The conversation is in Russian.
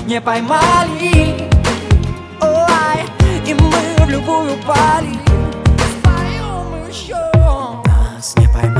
не поймали. Ой, и мы в любую пали споем еще. Нас не поймали.